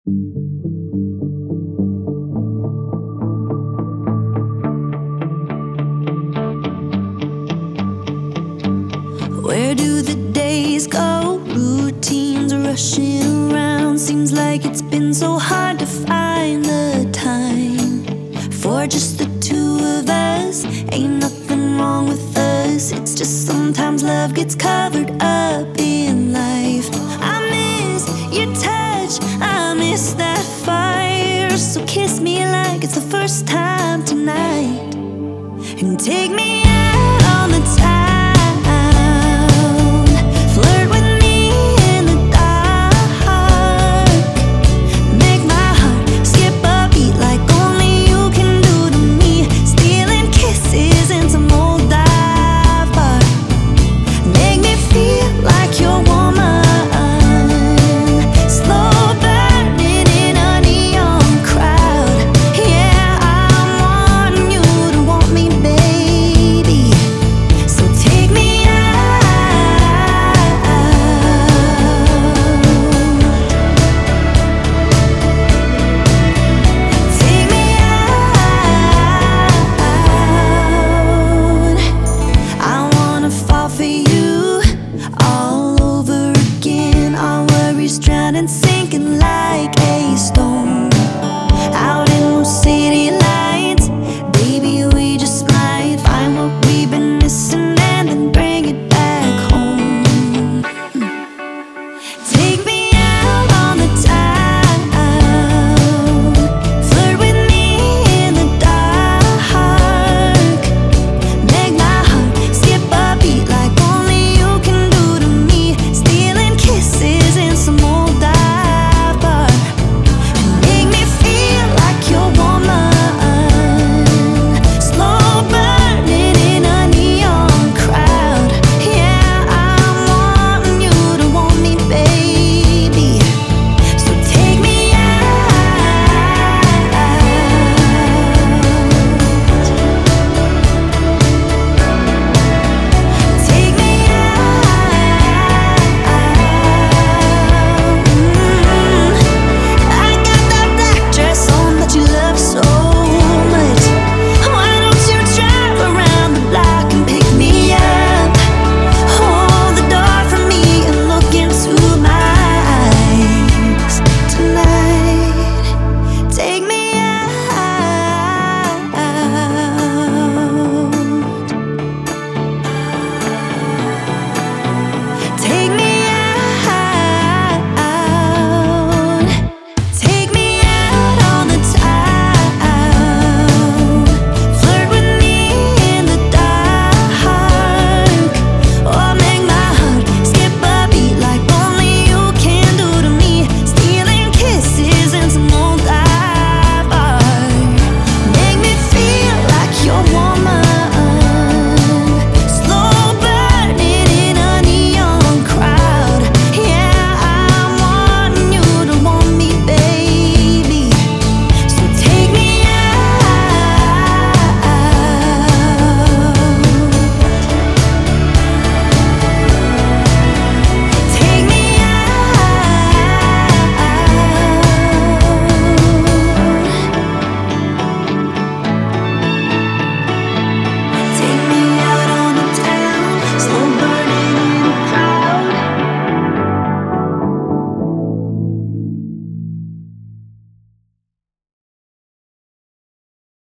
Where do the days go? Routines rushing around. Seems like it's been so hard to find the time for just the two of us. Ain't nothing wrong with us. It's just sometimes love gets covered up in life. I miss your touch, I miss that fire. So kiss me like it's the first time tonight, and take me